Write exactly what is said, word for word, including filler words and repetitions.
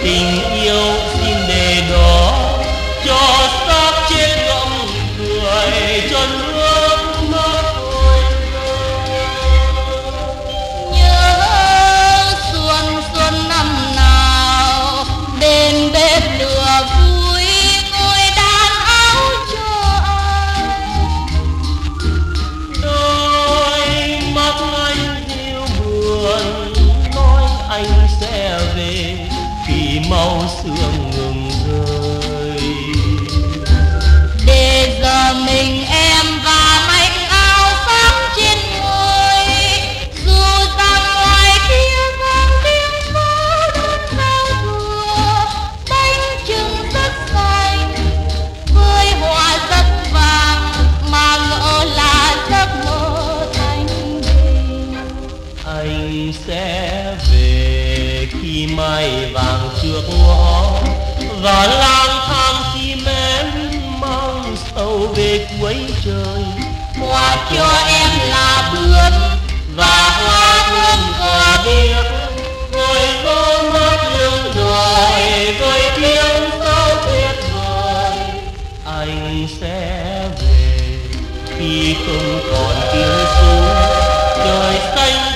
tình yêu xin để đó cho xác chết ngậm cười cho nước mắt thôi. Nhớ xuân xuân năm nào bên bếp lửa vui ngồi đàn áo cho anh. Đôi mắt anh yêu buồn nói anh sẽ về khi màu sương ngừng rơi. Để giờ mình em và mảnh áo sáng trên người, dù rằng ngoài kia vang tiếng pháo đón giao thừa. Bánh chưng rất xanh với hoa rất vàng mà ngỡ là giấc mơ thanh bình. Anh sẽ về khi mai vàng trước ngõ và lang thang khi mến mang sầu về cuối trời. Hoa cho em là bướm Và hoa hương cờ biếc rồi gió mát lưng đời với tiếng sáo tuyệt vời. Anh sẽ về khi không còn tiếng ru trời xanh